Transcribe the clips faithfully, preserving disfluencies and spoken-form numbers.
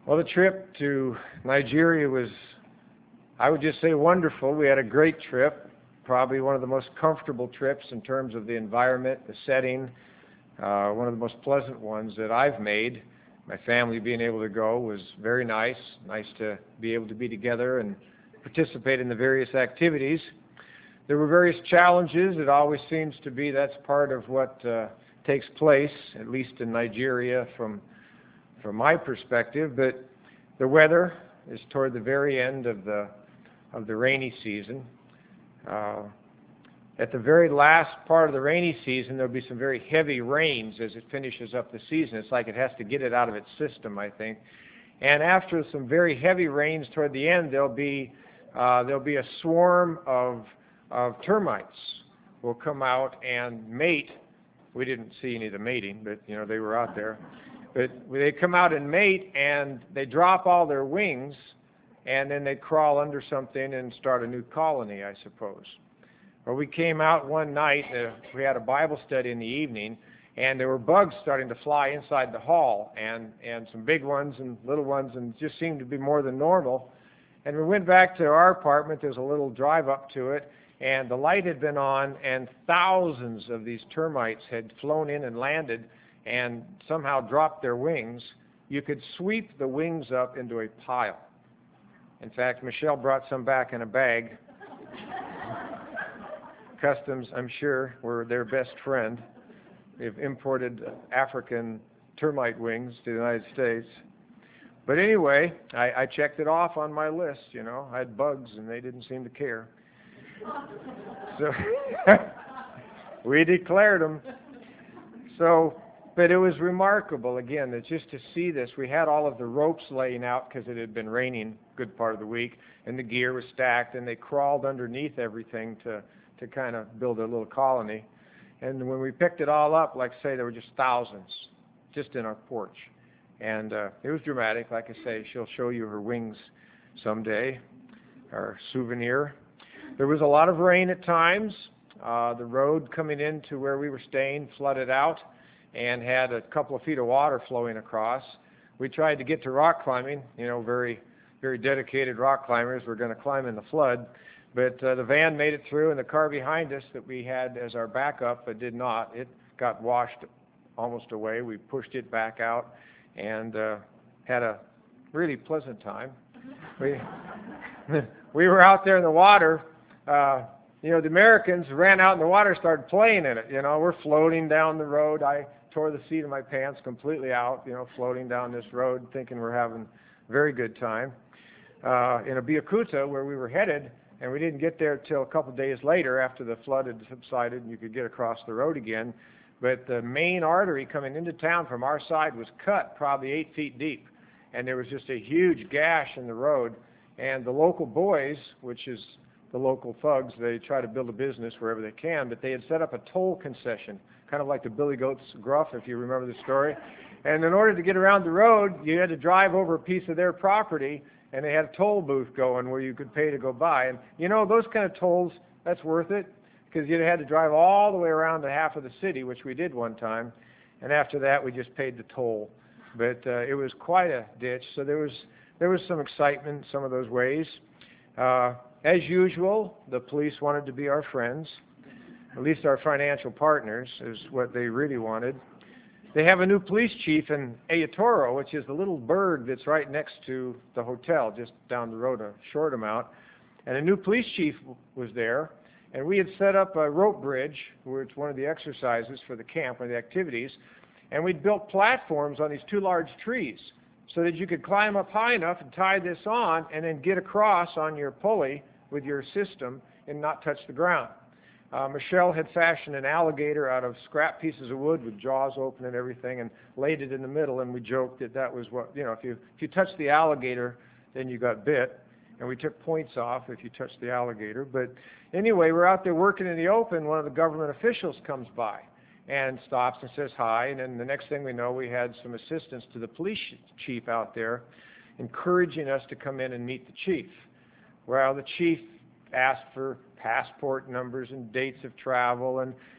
Well, the trip to Nigeria was, I would just say, wonderful. We had a great trip, probably one of the most comfortable trips in terms of the environment, the setting, uh, one of the most pleasant ones that I've made. My family being able to go was very nice. Nice to be able to be together and participate in the various activities. There were various challenges. It always seems to be that's part of what uh, takes place, at least in Nigeria from from my perspective. But the weather is toward the very end of the of the rainy season. Uh, at the very last part of the rainy season, there'll be some very heavy rains as it finishes up the season. It's like it has to get it out of its system, I think. And after some very heavy rains toward the end, there'll be uh, there'll be a swarm of of termites will come out and mate. We didn't see any of the mating, but you know they were out there. But they come out and mate, and they drop all their wings, and then they crawl under something and start a new colony, I suppose. Well, we came out one night. Uh, we had a Bible study in the evening, and there were bugs starting to fly inside the hall, and and some big ones and little ones, and it just seemed to be more than normal. And we went back to our apartment. There's a little drive up to it. And the light had been on, and thousands of these termites had flown in and landed and somehow dropped their wings. You could sweep the wings up into a pile. In fact, Michelle brought some back in a bag. Customs, I'm sure, were their best friend. They've imported African termite wings to the United States. But anyway, I, I checked it off on my list, you know. I had bugs, and they didn't seem to care. So we declared them. So, but it was remarkable, again, that just to see this. We had all of the ropes laying out because it had been raining a good part of the week, and the gear was stacked, and they crawled underneath everything to, to kind of build a little colony. And when we picked it all up, like I say, there were just thousands just in our porch. And uh, it was dramatic. Like I say, she'll show you her wings someday, our souvenir. There was a lot of rain at times. Uh, the road coming into where we were staying flooded out and had a couple of feet of water flowing across. We tried to get to rock climbing, you know, very, very dedicated rock climbers. We're going to climb in the flood. But uh, the van made it through, and the car behind us that we had as our backup but did not. It got washed almost away. We pushed it back out and uh, had a really pleasant time. We, we were out there in the water. Uh, you know, the Americans ran out in the water and started playing in it. You know, we're floating down the road. I tore the seat of my pants completely out, you know, floating down this road thinking we're having a very good time. Uh, in Abeokuta, where we were headed, and we didn't get there till a couple of days later after the flood had subsided and you could get across the road again. But the main artery coming into town from our side was cut probably eight feet deep. And there was just a huge gash in the road. And the local boys, which is the local thugs, they try to build a business wherever they can, but they had set up a toll concession, kind of like the Billy Goat's Gruff, if you remember the story. And in order to get around the road, you had to drive over a piece of their property, and they had a toll booth going where you could pay to go by. And, you know, those kind of tolls, that's worth it, because you had to drive all the way around to half of the city, which we did one time, and after that we just paid the toll. But uh, it was quite a ditch, so there was, there was some excitement in some of those ways. Uh, As usual, the police wanted to be our friends, at least our financial partners is what they really wanted. They have a new police chief in Ayatoro, which is the little burg that's right next to the hotel, just down the road a short amount. And a new police chief was there, and we had set up a rope bridge, which was one of the exercises for the camp, one of the activities, and we'd built platforms on these two large trees so that you could climb up high enough and tie this on and then get across on your pulley with your system and not touch the ground. Uh, Michelle had fashioned an alligator out of scrap pieces of wood with jaws open and everything and laid it in the middle, and we joked that that was what, you know, if you, if you touched the alligator, then you got bit, and we took points off if you touched the alligator. But anyway, we're out there working in the open. One of the government officials comes by and stops and says hi, and then the next thing we know, we had some assistance to the police chief out there encouraging us to come in and meet the chief. Well, the chief asked for passport numbers and dates of travel, and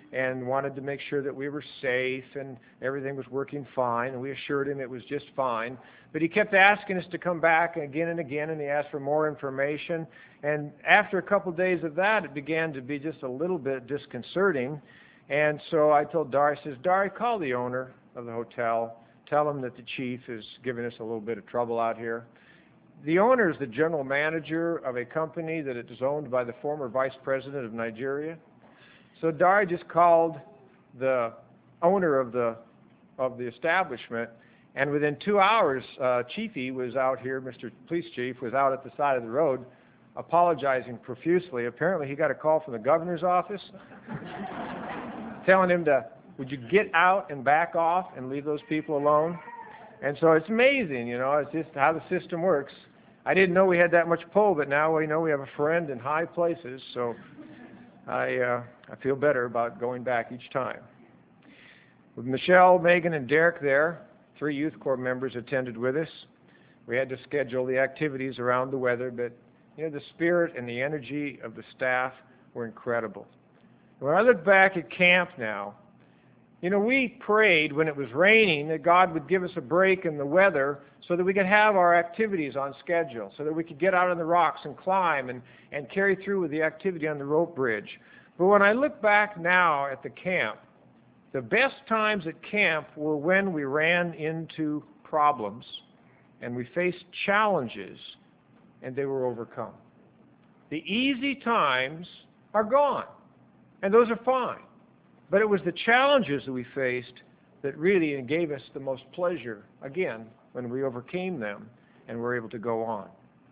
and wanted to make sure that we were safe and everything was working fine, and we assured him it was just fine. But he kept asking us to come back again and again, and he asked for more information. And after a couple of days of that, it began to be just a little bit disconcerting. And so I told Dari, I says, Dari, call the owner of the hotel. Tell him that the chief is giving us a little bit of trouble out here. The owner is the general manager of a company that is owned by the former vice president of Nigeria. So Dari just called the owner of the of the establishment, and within two hours, uh, Chiefy was out here, Mister Police Chief, was out at the side of the road apologizing profusely. Apparently he got a call from the governor's office telling him to, would you get out and back off and leave those people alone? And so it's amazing, you know, it's just how the system works. I didn't know we had that much pull, but now we know we have a friend in high places, so I, uh, I feel better about going back each time. With Michelle, Megan, and Derek there, three youth corps members attended with us. We had to schedule the activities around the weather, but you know, the spirit and the energy of the staff were incredible. When I look back at camp now, you know, we prayed when it was raining that God would give us a break in the weather so that we could have our activities on schedule, so that we could get out on the rocks and climb and, and carry through with the activity on the rope bridge. But when I look back now at the camp, the best times at camp were when we ran into problems and we faced challenges and they were overcome. The easy times are gone, and those are fine. But it was the challenges that we faced that really gave us the most pleasure, again, when we overcame them and were able to go on.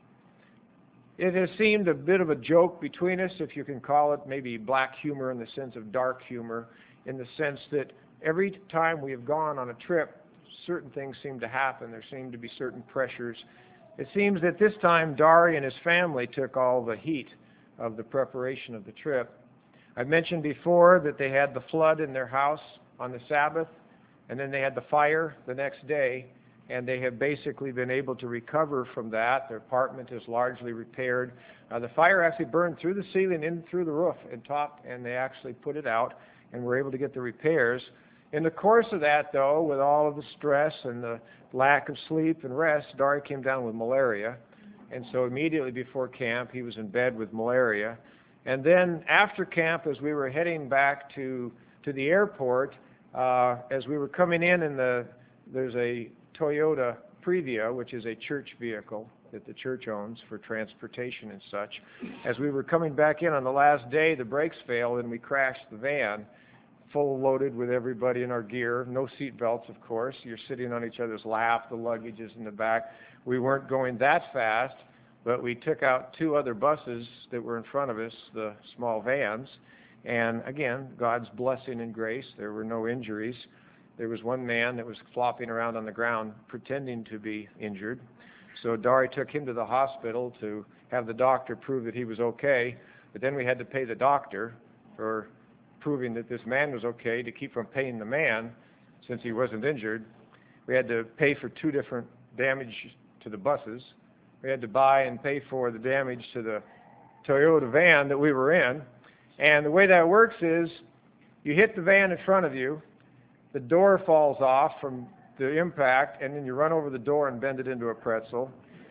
It has seemed a bit of a joke between us, if you can call it, maybe black humor in the sense of dark humor, in the sense that every time we have gone on a trip, certain things seem to happen. There seem to be certain pressures. It seems that this time Dari and his family took all the heat of the preparation of the trip. I've mentioned before that they had the flood in their house on the Sabbath, and then they had the fire the next day, and they have basically been able to recover from that. Their apartment is largely repaired. Uh, the fire actually burned through the ceiling, in through the roof and top, and they actually put it out, and were able to get the repairs. In the course of that, though, with all of the stress and the lack of sleep and rest, Dari came down with malaria, and so immediately before camp, he was in bed with malaria. And then after camp, as we were heading back to, to the airport, uh, as we were coming in, and the, there's a Toyota Previa, which is a church vehicle that the church owns for transportation and such. As we were coming back in on the last day, the brakes failed and we crashed the van, full loaded with everybody in our gear. No seat belts, of course. You're sitting on each other's lap. The luggage is in the back. We weren't going that fast, but we took out two other buses that were in front of us, the small vans. And again, God's blessing and grace. There were no injuries. There was one man that was flopping around on the ground pretending to be injured. So Dari took him to the hospital to have the doctor prove that he was okay. But then we had to pay the doctor for proving that this man was okay to keep from paying the man since he wasn't injured. We had to pay for two different damage to the buses. We had to buy and pay for the damage to the Toyota van that we were in. And the way that works is you hit the van in front of you, the door falls off from the impact, and then you run over the door and bend it into a pretzel.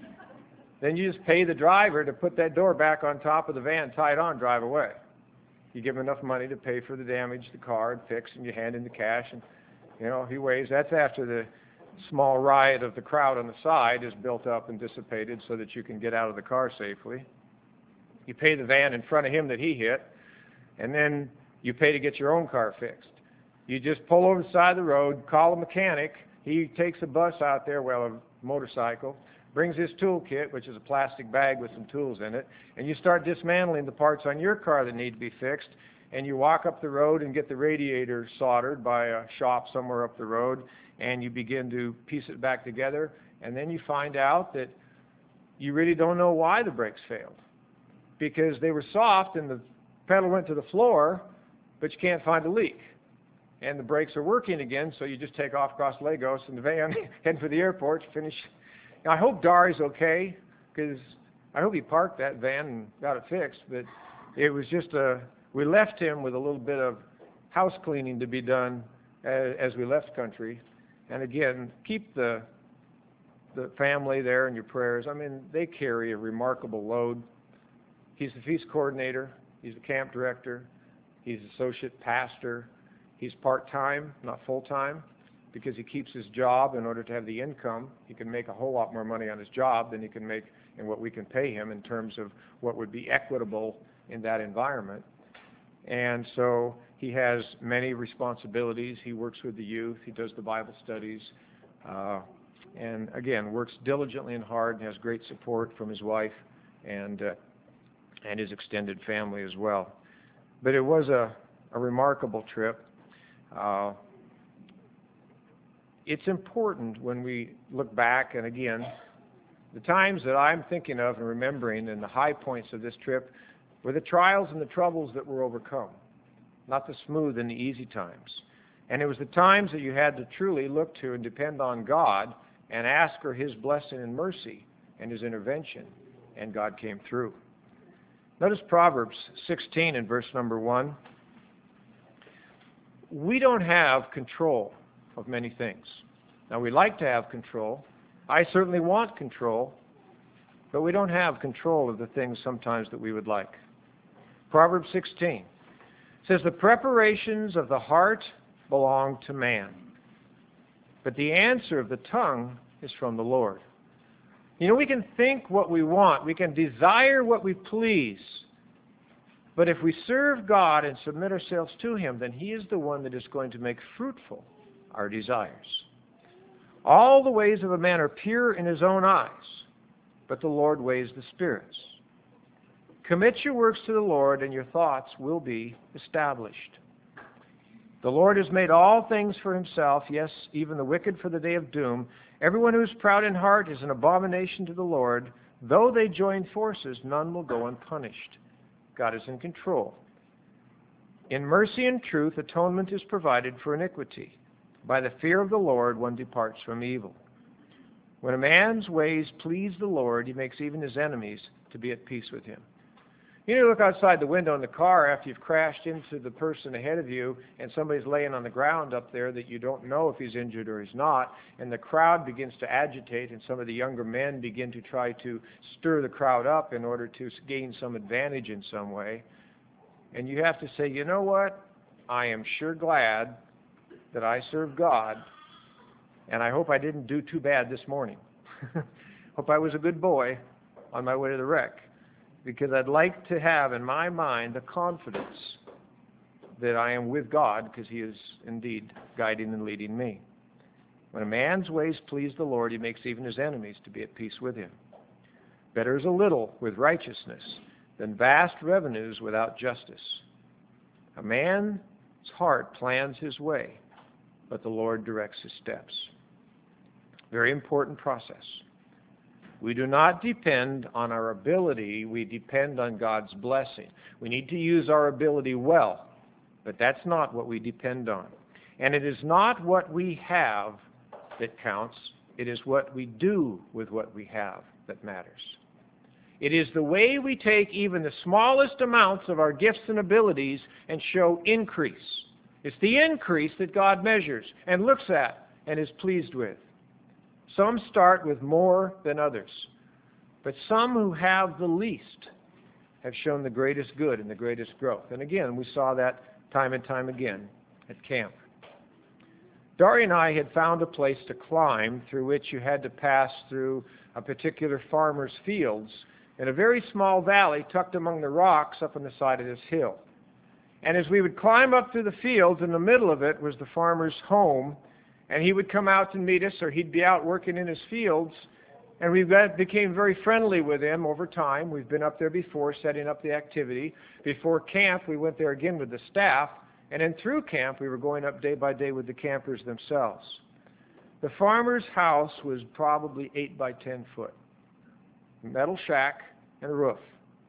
Then you just pay the driver to put that door back on top of the van, tie it on, drive away. You give him enough money to pay for the damage, the car, and fix, and you hand him the cash, and you know, he waves. That's after the small riot of the crowd on the side is built up and dissipated so that you can get out of the car safely. You pay the van in front of him that he hit, and then you pay to get your own car fixed. You just pull over the side of the road, call a mechanic. He takes a bus out there, well, a motorcycle, brings his toolkit, which is a plastic bag with some tools in it, and you start dismantling the parts on your car that need to be fixed, and you walk up the road and get the radiator soldered by a shop somewhere up the road, and you begin to piece it back together, and then you find out that you really don't know why the brakes failed, because they were soft and the pedal went to the floor, but you can't find a leak. And the brakes are working again, so you just take off across Lagos in the van, heading for the airport, finish. Now, I hope Dari's okay, because I hope he parked that van and got it fixed, but it was just a, we left him with a little bit of house cleaning to be done as, as we left country. And again, keep the the family there in your prayers. I mean, they carry a remarkable load. He's the feast coordinator. He's the camp director. He's associate pastor. He's part-time, not full-time, because he keeps his job in order to have the income. He can make a whole lot more money on his job than he can make in what we can pay him in terms of what would be equitable in that environment. And so he has many responsibilities. He works with the youth. He does the Bible studies. Uh, and again, works diligently and hard and has great support from his wife and uh, and his extended family as well. But it was a, a remarkable trip. Uh, it's important when we look back, and again, the times that I'm thinking of and remembering and the high points of this trip were the trials and the troubles that were overcome, not the smooth and the easy times. And it was the times that you had to truly look to and depend on God and ask for His blessing and mercy and His intervention, and God came through. Notice Proverbs sixteen in verse number one. We don't have control of many things. Now, we like to have control. I certainly want control, but we don't have control of the things sometimes that we would like. Proverbs sixteen says, "The preparations of the heart belong to man, but the answer of the tongue is from the Lord." You know, we can think what we want. We can desire what we please. But if we serve God and submit ourselves to Him, then He is the one that is going to make fruitful our desires. All the ways of a man are pure in his own eyes, but the Lord weighs the spirits. Commit your works to the Lord, and your thoughts will be established. The Lord has made all things for Himself, yes, even the wicked for the day of doom. Everyone who is proud in heart is an abomination to the Lord. Though they join forces, none will go unpunished. God is in control. In mercy and truth, atonement is provided for iniquity. By the fear of the Lord, one departs from evil. When a man's ways please the Lord, he makes even his enemies to be at peace with him. You know, look outside the window in the car after you've crashed into the person ahead of you and somebody's laying on the ground up there that you don't know if he's injured or he's not, and the crowd begins to agitate, and some of the younger men begin to try to stir the crowd up in order to gain some advantage in some way. And you have to say, you know what? I am sure glad that I serve God, and I hope I didn't do too bad this morning. Hope I was a good boy on my way to the wreck. Because I'd like to have in my mind the confidence that I am with God, because He is indeed guiding and leading me. When a man's ways please the Lord, he makes even his enemies to be at peace with him. Better is a little with righteousness than vast revenues without justice. A man's heart plans his way, but the Lord directs his steps. Very important process. We do not depend on our ability, we depend on God's blessing. We need to use our ability well, but that's not what we depend on. And it is not what we have that counts, it is what we do with what we have that matters. It is the way we take even the smallest amounts of our gifts and abilities and show increase. It's the increase that God measures and looks at and is pleased with. Some start with more than others, but some who have the least have shown the greatest good and the greatest growth. And again, we saw that time and time again at camp. Daria and I had found a place to climb through which you had to pass through a particular farmer's fields in a very small valley tucked among the rocks up on the side of this hill. And as we would climb up through the fields, in the middle of it was the farmer's home. And he would come out and meet us, or he'd be out working in his fields. And we became very friendly with him over time. We've been up there before, setting up the activity. Before camp, we went there again with the staff. And then through camp, we were going up day by day with the campers themselves. The farmer's house was probably eight by ten foot. Metal shack and a roof.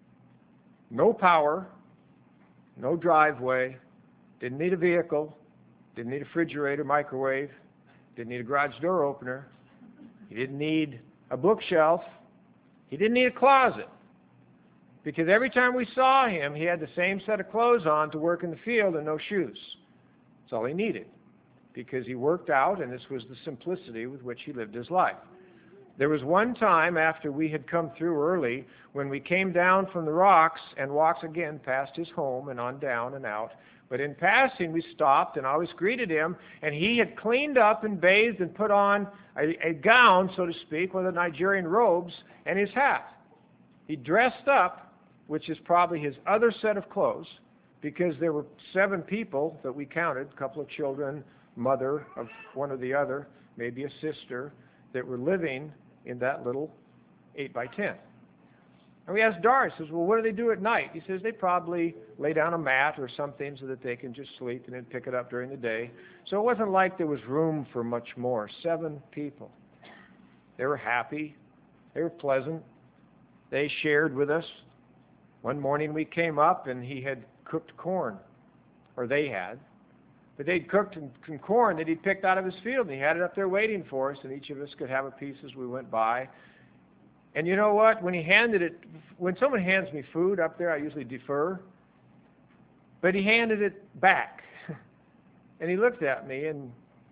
No power, no driveway, didn't need a vehicle, didn't need a refrigerator, microwave, didn't need a garage door opener. He didn't need a bookshelf. He didn't need a closet. Because every time we saw him, he had the same set of clothes on to work in the field and no shoes. That's all he needed, because he worked out, and this was the simplicity with which he lived his life. There was one time after we had come through early when we came down from the rocks and walked again past his home and on down and out. But in passing, we stopped and always greeted him, and he had cleaned up and bathed and put on a, a gown, so to speak, with the Nigerian robes and his hat. He dressed up, which is probably his other set of clothes, because there were seven people that we counted, a couple of children, mother of one or the other, maybe a sister, that were living in that little eight by ten. And we asked Doris, says, well, what do they do at night? He says they probably lay down a mat or something so that they can just sleep and then pick it up during the day. So it wasn't like there was room for much more. Seven people. They were happy. They were pleasant. They shared with us. One morning we came up and he had cooked corn, or they had. But they'd cooked some corn that he'd picked out of his field, and he had it up there waiting for us, and each of us could have a piece as we went by. And you know what? When he handed it, when someone hands me food up there, I usually defer. But he handed it back. And he looked at me, and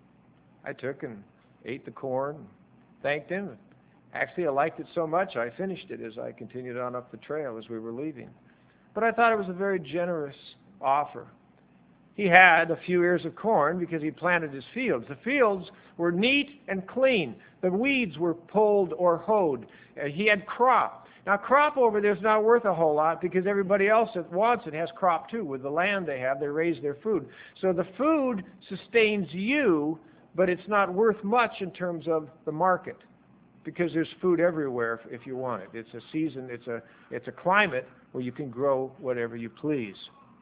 I took and ate the corn, thanked him. Actually, I liked it so much, I finished it as I continued on up the trail as we were leaving. But I thought it was a very generous offer. He had a few ears of corn because he planted his fields. The fields were neat and clean. The weeds were pulled or hoed. Uh, he had crop. Now, crop over there is not worth a whole lot because everybody else that wants it has crop too. With the land they have, they raise their food. So the food sustains you, but it's not worth much in terms of the market because there's food everywhere if, if you want it. It's a season, it's a, it's a climate where you can grow whatever you please.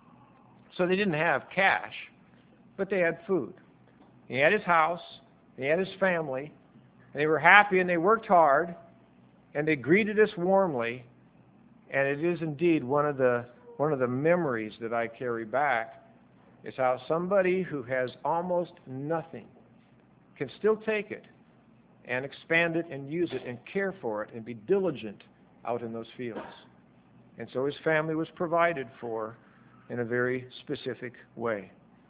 So they didn't have cash, but they had food. He had his house, he had his family, and they were happy and they worked hard, and they greeted us warmly. And it is indeed one of the one of the memories that I carry back is how somebody who has almost nothing can still take it and expand it and use it and care for it and be diligent out in those fields. And so his family was provided for in a very specific way.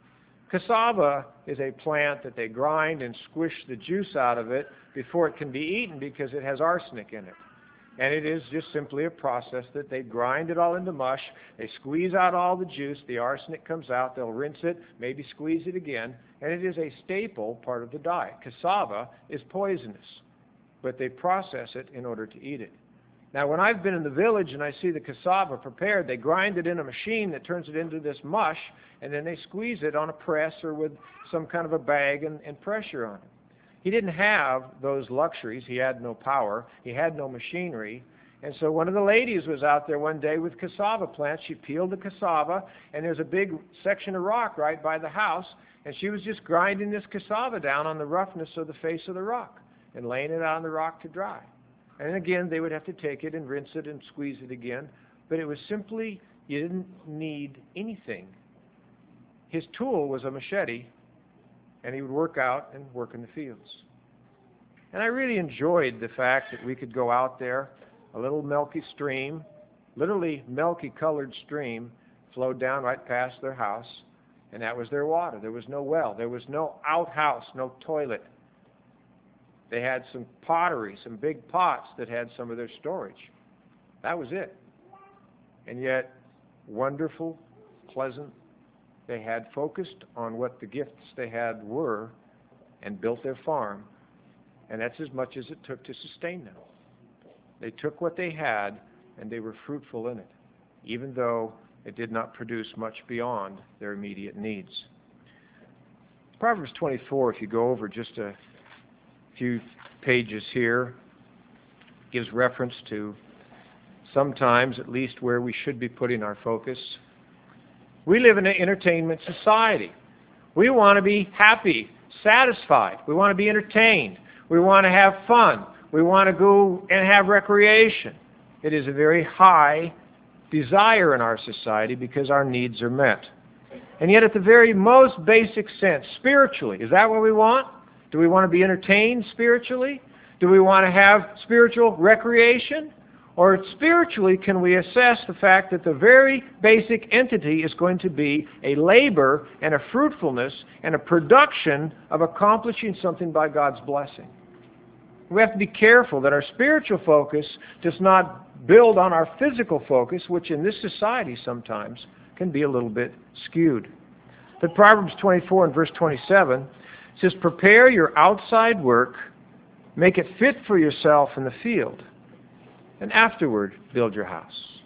Cassava is a plant that they grind and squish the juice out of it before it can be eaten because it has arsenic in it. And it is just simply a process that they grind it all into mush, they squeeze out all the juice, the arsenic comes out, they'll rinse it, maybe squeeze it again, and it is a staple part of the diet. Cassava is poisonous, but they process it in order to eat it. Now, when I've been in the village and I see the cassava prepared, they grind it in a machine that turns it into this mush, and then they squeeze it on a press or with some kind of a bag and, and pressure on it. He didn't have those luxuries. He had no power. He had no machinery. And so one of the ladies was out there one day with cassava plants. She peeled the cassava, and there's a big section of rock right by the house, and she was just grinding this cassava down on the roughness of the face of the rock and laying it on the rock to dry. And again, they would have to take it and rinse it and squeeze it again. But it was simply, you didn't need anything. His tool was a machete, and he would work out and work in the fields. And I really enjoyed the fact that we could go out there, a little milky stream, literally milky colored stream, flowed down right past their house, and that was their water. There was no well. There was no outhouse, no toilet. They had some pottery, some big pots that had some of their storage. That was it. And yet, wonderful, pleasant. They had focused on what the gifts they had were and built their farm. And that's as much as it took to sustain them. They took what they had and they were fruitful in it, even though it did not produce much beyond their immediate needs. Proverbs twenty-four, if you go over just a few pages here, gives reference to sometimes at least where we should be putting our focus. We live in an entertainment society. We want to be happy, satisfied. We want to be entertained. We want to have fun. We want to go and have recreation. It is a very high desire in our society because our needs are met. And yet at the very most basic sense, spiritually, is that what we want? Do we want to be entertained spiritually? Do we want to have spiritual recreation? Or spiritually, can we assess the fact that the very basic entity is going to be a labor and a fruitfulness and a production of accomplishing something by God's blessing? We have to be careful that our spiritual focus does not build on our physical focus, which in this society sometimes can be a little bit skewed. But Proverbs twenty-four and verse twenty-seven says, "Prepare your outside work, make it fit for yourself in the field, and afterward build your house."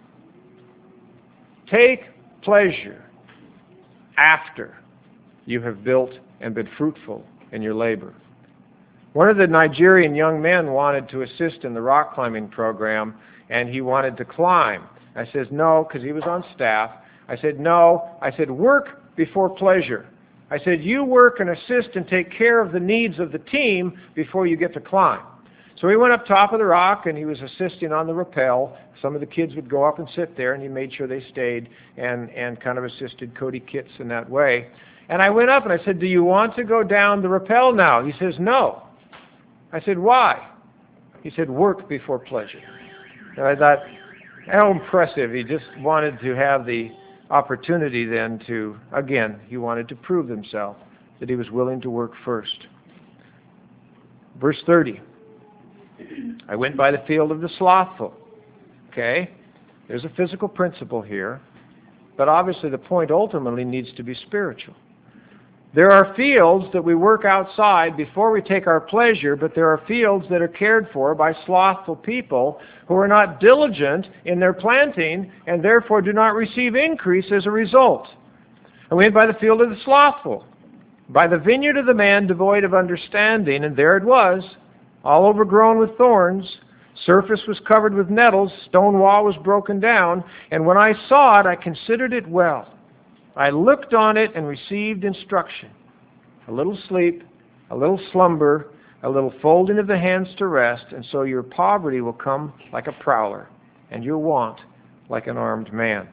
Take pleasure after you have built and been fruitful in your labor. One of the Nigerian young men wanted to assist in the rock climbing program, and he wanted to climb. I said, no, because he was on staff. I said, no. I said, work before pleasure. I said, you work and assist and take care of the needs of the team before you get to climb. So he went up top of the rock, and he was assisting on the rappel. Some of the kids would go up and sit there, and he made sure they stayed and, and kind of assisted Cody Kitts in that way. And I went up, and I said, do you want to go down the rappel now? He says, no. I said, why? He said, work before pleasure. And I thought, how impressive. He just wanted to have the opportunity then to, again, he wanted to prove himself that he was willing to work first. Verse thirty. I went by the field of the slothful. Okay? There's a physical principle here, but obviously the point ultimately needs to be spiritual. There are fields that we work outside before we take our pleasure, but there are fields that are cared for by slothful people who are not diligent in their planting and therefore do not receive increase as a result. I went by the field of the slothful, by the vineyard of the man devoid of understanding, and there it was, all overgrown with thorns. Surface was covered with nettles, stone wall was broken down, and when I saw it, I considered it well. I looked on it and received instruction. A little sleep, a little slumber, a little folding of the hands to rest, and so your poverty will come like a prowler, and your want like an armed man.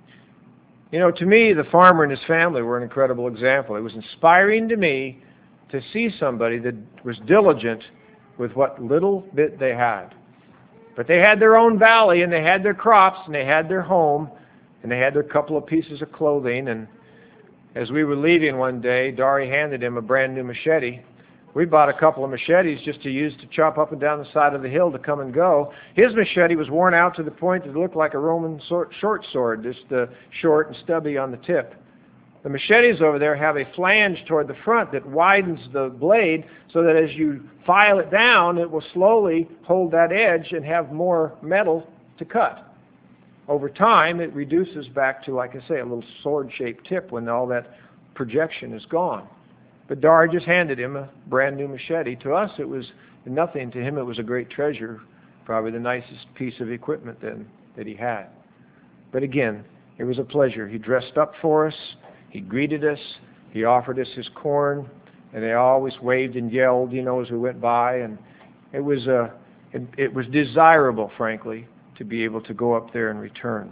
You know, to me, the farmer and his family were an incredible example. It was inspiring to me to see somebody that was diligent with what little bit they had. But they had their own valley, and they had their crops, and they had their home, and they had their couple of pieces of clothing. And as we were leaving one day, Dari handed him a brand new machete. We bought a couple of machetes just to use to chop up and down the side of the hill to come and go. His machete was worn out to the point that it looked like a Roman short sword, just uh, short and stubby on the tip. The machetes over there have a flange toward the front that widens the blade so that as you file it down, it will slowly hold that edge and have more metal to cut. Over time, it reduces back to, like I say, a little sword-shaped tip when all that projection is gone. But Dar just handed him a brand new machete. To us, it was nothing. To him, it was a great treasure, probably the nicest piece of equipment then that he had. But again, it was a pleasure. He dressed up for us. He greeted us. He offered us his corn, and they always waved and yelled, you know, as we went by. And it was uh, it, it was desirable, frankly, to be able to go up there and return.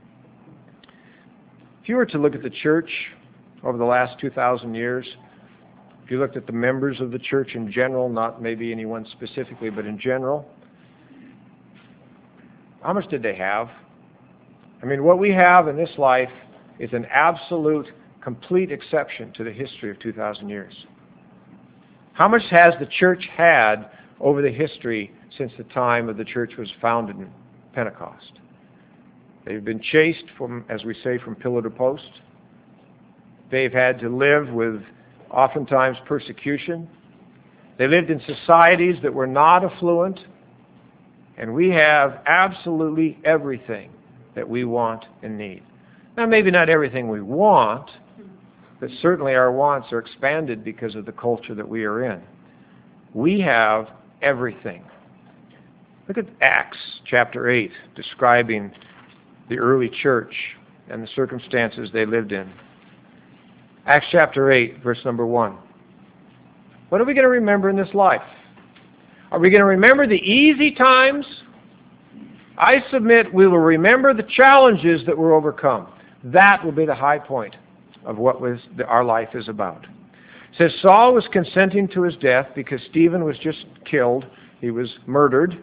If you were to look at the church over the last two thousand years, if you looked at the members of the church in general, not maybe anyone specifically, but in general, how much did they have? I mean, what we have in this life is an absolute, complete exception to the history of two thousand years. How much has the church had over the history since the time of the church was founded in Pentecost? They've been chased from, as we say, from pillar to post. They've had to live with oftentimes persecution. They lived in societies that were not affluent. And we have absolutely everything that we want and need. Now, maybe not everything we want, but certainly our wants are expanded because of the culture that we are in. We have everything. Look at Acts chapter eight, describing the early church and the circumstances they lived in. Acts chapter eight, verse number one. What are we going to remember in this life? Are we going to remember the easy times? I submit we will remember the challenges that were overcome. That will be the high point of what was the, our life is about. It says Saul was consenting to his death because Stephen was just killed. He was murdered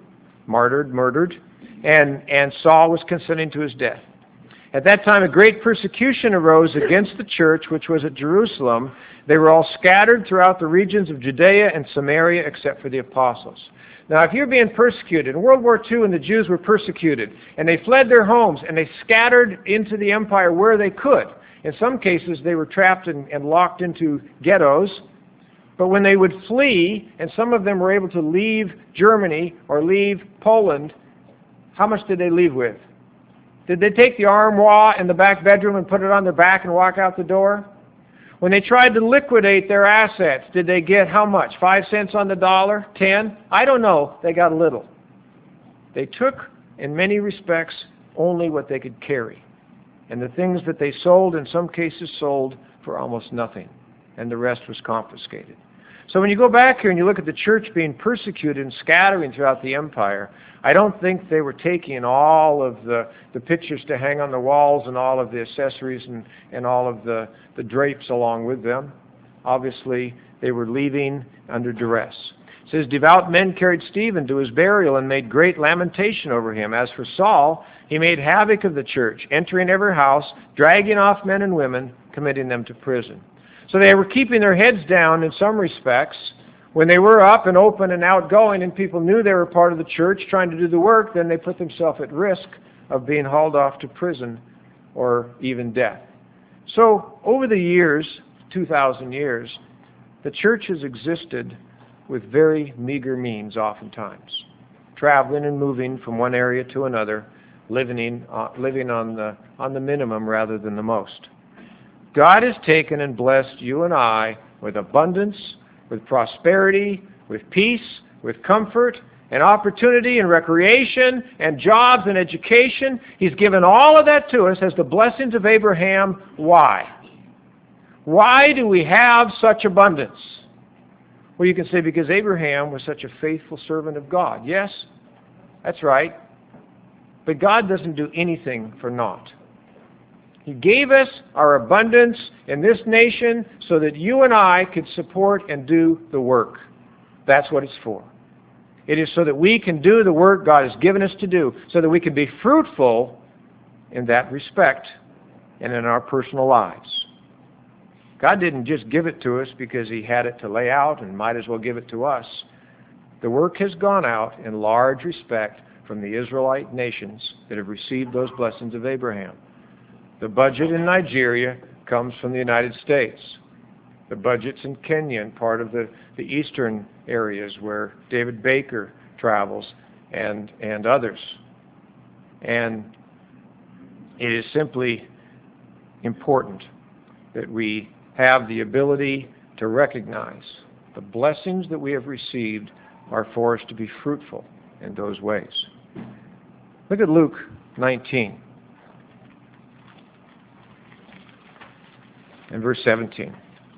martyred, murdered, and, and Saul was consenting to his death. At that time, a great persecution arose against the church, which was at Jerusalem. They were all scattered throughout the regions of Judea and Samaria, except for the apostles. Now, if you're being persecuted, in World War Two, and the Jews were persecuted, and they fled their homes, and they scattered into the empire where they could. In some cases, they were trapped and, and locked into ghettos. But when they would flee, and some of them were able to leave Germany or leave Poland, how much did they leave with? Did they take the armoire in the back bedroom and put it on their back and walk out the door? When they tried to liquidate their assets, did they get how much? Five cents on the dollar? Ten? I don't know. They got a little. They took, in many respects, only what they could carry. And the things that they sold, in some cases, sold for almost nothing. And the rest was confiscated. So when you go back here and you look at the church being persecuted and scattering throughout the empire, I don't think they were taking all of the, the pictures to hang on the walls and all of the accessories and, and all of the, the drapes along with them. Obviously, they were leaving under duress. It says, devout men carried Stephen to his burial and made great lamentation over him. As for Saul, he made havoc of the church, entering every house, dragging off men and women, committing them to prison. So they were keeping their heads down in some respects. When they were up and open and outgoing and people knew they were part of the church trying to do the work, then they put themselves at risk of being hauled off to prison or even death. So over the years, two thousand years, the church has existed with very meager means oftentimes, traveling and moving from one area to another, living, uh, living on the, on the minimum rather than the most. God has taken and blessed you and I with abundance, with prosperity, with peace, with comfort, and opportunity, and recreation, and jobs, and education. He's given all of that to us as the blessings of Abraham. Why? Why do we have such abundance? Well, you can say because Abraham was such a faithful servant of God. Yes, that's right. But God doesn't do anything for naught. He gave us our abundance in this nation so that you and I could support and do the work. That's what it's for. It is so that we can do the work God has given us to do, so that we can be fruitful in that respect and in our personal lives. God didn't just give it to us because He had it to lay out and might as well give it to us. The work has gone out in large respect from the Israelite nations that have received those blessings of Abraham. The budget in Nigeria comes from the United States. The budget's in Kenya and part of the, the eastern areas where David Baker travels and, and others. And it is simply important that we have the ability to recognize the blessings that we have received are for us to be fruitful in those ways. Look at Luke nineteen. In verse seventeen.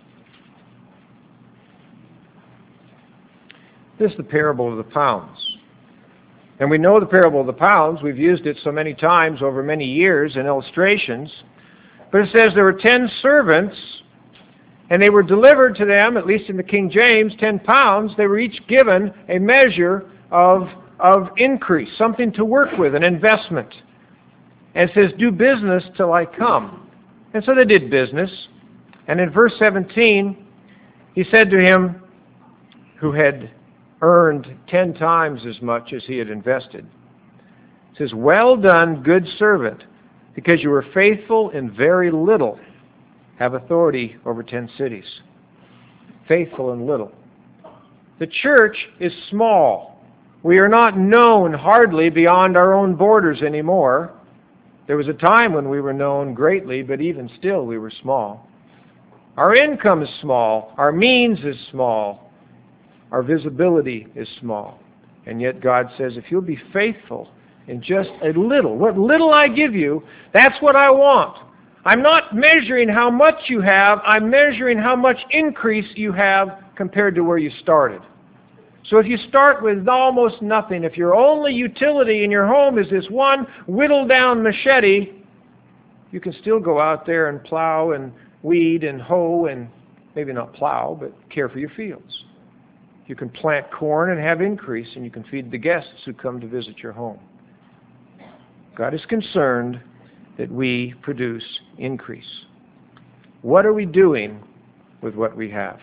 This is the parable of the pounds. And we know the parable of the pounds. We've used it so many times over many years in illustrations. But it says there were ten servants, and they were delivered to them, at least in the King James, ten pounds. They were each given a measure of, of increase, something to work with, an investment. And it says, do business till I come. And so they did business. And in verse seventeen, he said to him who had earned ten times as much as he had invested, he says, well done, good servant, because you were faithful in very little, have authority over ten cities. Faithful in little. The church is small. We are not known hardly beyond our own borders anymore. There was a time when we were known greatly, but even still we were small. Our income is small. Our means is small. Our visibility is small. And yet God says, if you'll be faithful in just a little, what little I give you, that's what I want. I'm not measuring how much you have. I'm measuring how much increase you have compared to where you started. So if you start with almost nothing, if your only utility in your home is this one whittled down machete, you can still go out there and plow and weed and hoe and maybe not plow, but care for your fields. You can plant corn and have increase, and you can feed the guests who come to visit your home. God is concerned that we produce increase. What are we doing with what we have?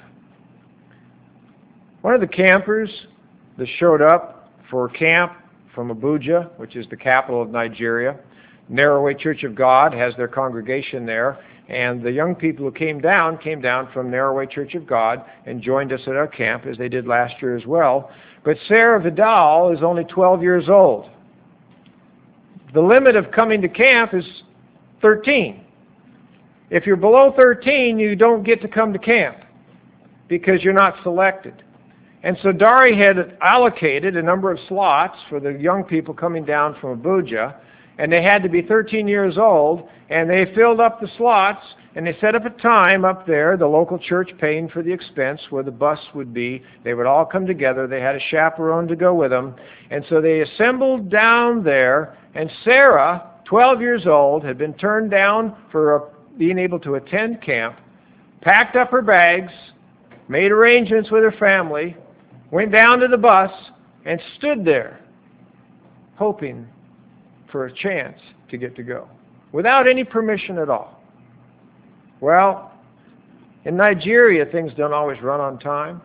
One of the campers that showed up for camp from Abuja, which is the capital of Nigeria, Narrowway Church of God has their congregation there, and the young people who came down came down from Narrowway Church of God and joined us at our camp, as they did last year as well. But Sarah Vidal is only twelve years old. The limit of coming to camp is thirteen. If you're below thirteen, you don't get to come to camp because you're not selected. And so Dari had allocated a number of slots for the young people coming down from Abuja, and they had to be thirteen years old, and they filled up the slots, and they set up a time up there, the local church paying for the expense where the bus would be. They would all come together. They had a chaperone to go with them. And so they assembled down there, and Sarah, twelve years old, had been turned down for a, being able to attend camp, packed up her bags, made arrangements with her family, went down to the bus, and stood there, hoping for a chance to get to go, without any permission at all. Well, in Nigeria, things don't always run on time.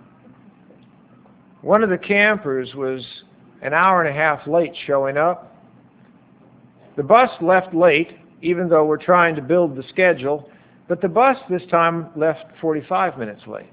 One of the campers was an hour and a half late showing up. The bus left late, even though we're trying to build the schedule, but the bus this time left forty-five minutes late.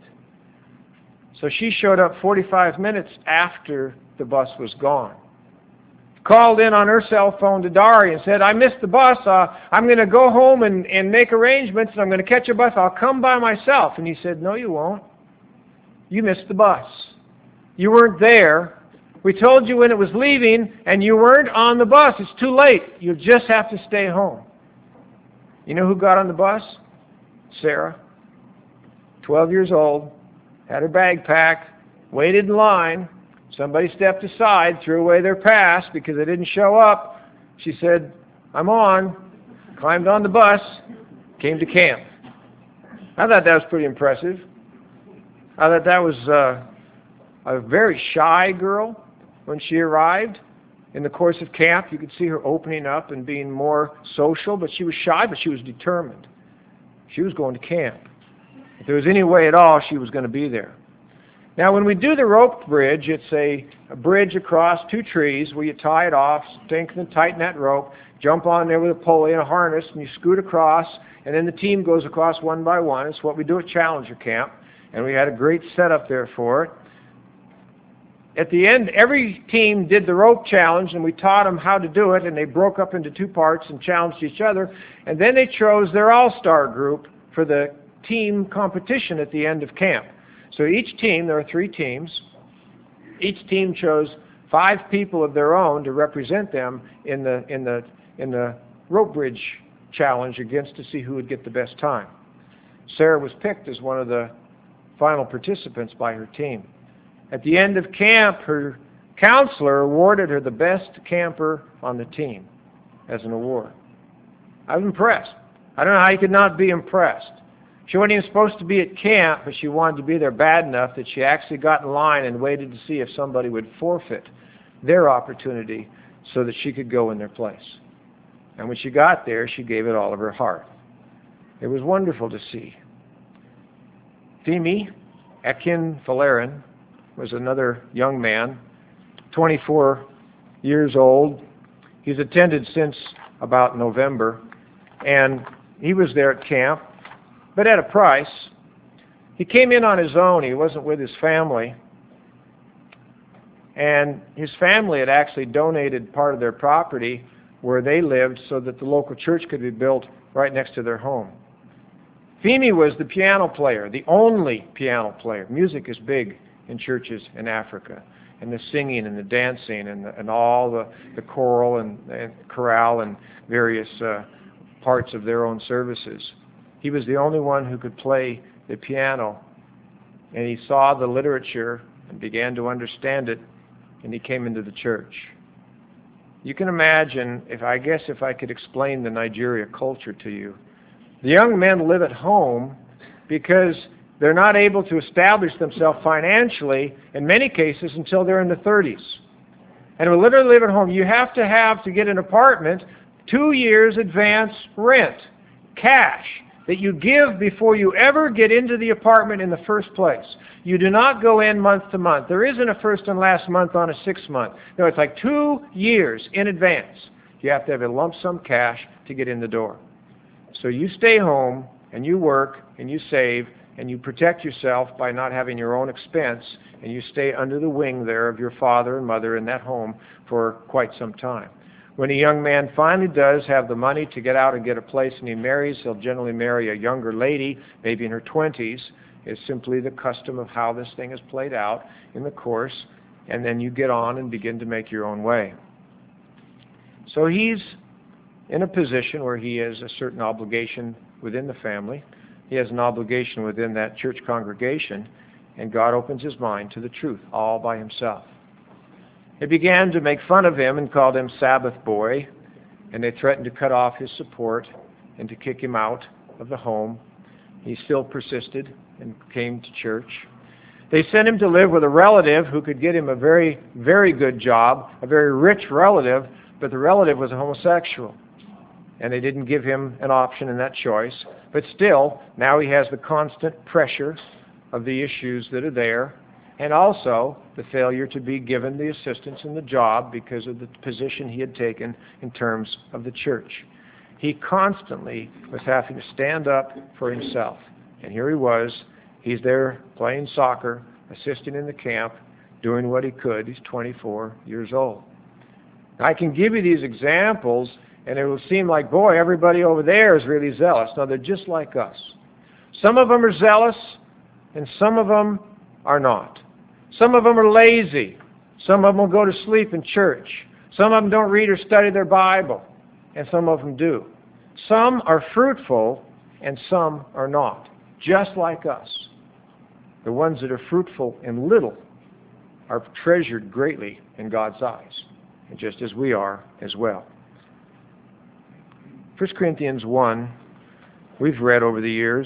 So she showed up forty-five minutes after the bus was gone. Called in on her cell phone to Dari and said, I missed the bus. Uh, I'm going to go home and, and make arrangements, and I'm going to catch a bus. I'll come by myself. And he said, no, you won't. You missed the bus. You weren't there. We told you when it was leaving, and you weren't on the bus. It's too late. You'll just have to stay home. You know who got on the bus? Sarah, twelve years old, had her bag packed, waited in line. Somebody stepped aside, threw away their pass because they didn't show up. She said, I'm on, climbed on the bus, came to camp. I thought that was pretty impressive. I thought that was uh, a very shy girl when she arrived. In the course of camp, you could see her opening up and being more social, but she was shy, but she was determined. She was going to camp. If there was any way at all, she was going to be there. Now, when we do the rope bridge, it's a, a bridge across two trees where you tie it off, strengthen and tighten that rope, jump on there with a pulley and a harness, and you scoot across, and then the team goes across one by one. It's what we do at Challenger Camp, and we had a great setup there for it. At the end, every team did the rope challenge, and we taught them how to do it, and they broke up into two parts and challenged each other, and then they chose their all-star group for the team competition at the end of camp. So each team, there are three teams, each team chose five people of their own to represent them in the, in the, in the rope bridge challenge against to see who would get the best time. Sarah was picked as one of the final participants by her team. At the end of camp, her counselor awarded her the best camper on the team as an award. I was impressed. I don't know how you could not be impressed. She wasn't even supposed to be at camp, but she wanted to be there bad enough that she actually got in line and waited to see if somebody would forfeit their opportunity so that she could go in their place. And when she got there, she gave it all of her heart. It was wonderful to see. Femi Akin Falarin was another young man, twenty-four years old. He's attended since about November, and he was there at camp, but at a price. He came in on his own. He wasn't with his family. And his family had actually donated part of their property where they lived so that the local church could be built right next to their home. Femi was the piano player, the only piano player. Music is big in churches in Africa, and the singing and the dancing and, the, and all the, the choral and, and chorale and various uh, parts of their own services. He was the only one who could play the piano, and he saw the literature and began to understand it, and he came into the church. You can imagine, if I guess if I could explain the Nigeria culture to you, the young men live at home because they're not able to establish themselves financially, in many cases, until they're in the thirties. And to literally live at home, you have to have, to get an apartment, two years advance rent, cash, that you give before you ever get into the apartment in the first place. You do not go in month to month. There isn't a first and last month on a six month. No, it's like two years in advance. You have to have a lump sum cash to get in the door. So you stay home and you work and you save and you protect yourself by not having your own expense, and you stay under the wing there of your father and mother in that home for quite some time. When a young man finally does have the money to get out and get a place and he marries, he'll generally marry a younger lady, maybe in her twenties. It's simply the custom of how this thing is played out in the course, and then you get on and begin to make your own way. So he's in a position where he has a certain obligation within the family. He has an obligation within that church congregation, and God opens his mind to the truth all by himself. They began to make fun of him and called him Sabbath boy, and they threatened to cut off his support and to kick him out of the home. He still persisted and came to church. They sent him to live with a relative who could get him a very, very good job, a very rich relative, but the relative was a homosexual. And they didn't give him an option in that choice. But still, now he has the constant pressure of the issues that are there, and also the failure to be given the assistance in the job because of the position he had taken in terms of the church. He constantly was having to stand up for himself. And here he was, he's there playing soccer, assisting in the camp, doing what he could. He's twenty-four years old. Now, I can give you these examples, and it will seem like, boy, everybody over there is really zealous. No, they're just like us. Some of them are zealous, and some of them are not. Some of them are lazy. Some of them will go to sleep in church. Some of them don't read or study their Bible, and some of them do. Some are fruitful, and some are not, just like us. The ones that are fruitful in little are treasured greatly in God's eyes, and just as we are as well. First Corinthians one, we've read over the years.